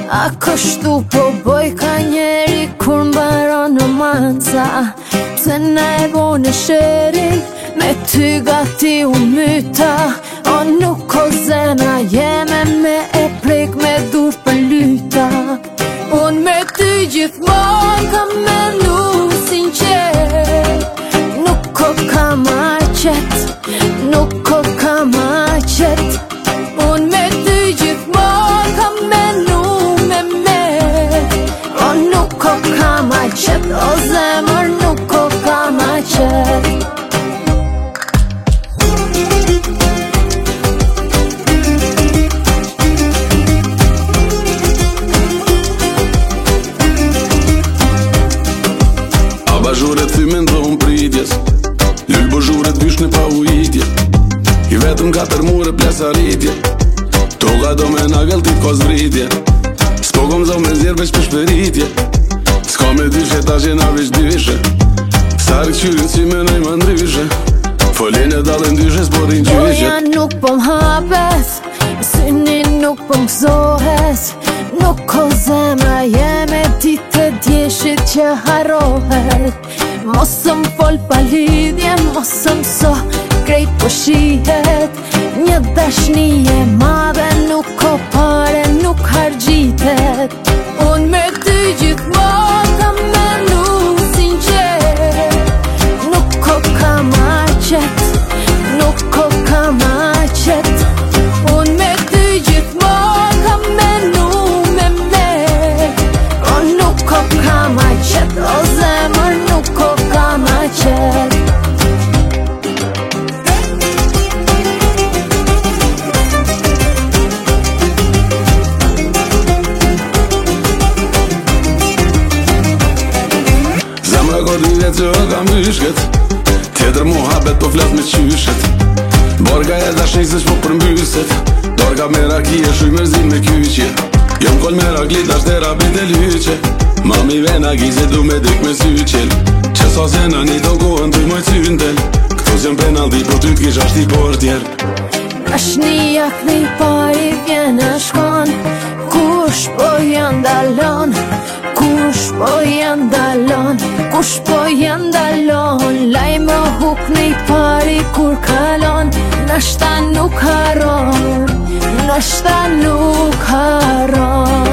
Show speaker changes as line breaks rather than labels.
A kështu po boj ka njeri kur mbaron romanca. Se na e bone sherin, me ty gati u myta. O nuk o zemra jeme me e prek me dur për lyta. Unë me ty gjithmon kam menu sinqer. Nuk o kam aqet, nuk o kam aqet. Unë me ty gjithmon kam menu me met. O nuk o kam aqet, o zemër nuk o kam aqet.
Zhuret thymen dhe unë pritjes, lull bo zhuret vysh në pa ujitje. I vetëm 4 mure plesa rritje, toga do me na gëlltit ko zvritje. S'po kom zo me zjerë veç për shperitje, s'ka me dyshe ta gjena veç dyshe. Sarik qyrin si me nëj ma ndryshe, folin e dalën dyshe s'porin qyshe.
Oja nuk po m'hapes, syni nuk po m'gzohes. Nuk o zemra jeme ditë e djeshit që harohet. Mosëm fol pa lidhje, mosëm so krejt po shihet. Një dashnije madhe nuk o pare, nuk hargjitet. Unë me ty gjithmon kam menu sinqer. Nuk o kam aqet, nuk o kam aqet. Unë me ty gjithmon kam menu kam aqet, o zemër nuk o kam aqet.
Zemra ko dy vjet që o kam vyshket, tjetër muhabet po flet me qyshet. Borga e dashnisës po përmbyset, dorga me rakije shuj mërzim me kyqje. Jom kol me raklit ashtë e rabit e lyqe. Mami vena gizje du me dik me syqel, që sa se në një do kohën ty moj cyndel. Këtu s'jëm penalti po ty t'kish ashti portjer.
Dashnia këni pari vjen e shkon, kush po jandalon, kush po jandalon, kush po jandalon. Laj më huk këni pari kur kalon, nashta nuk haron, nashta nuk haron.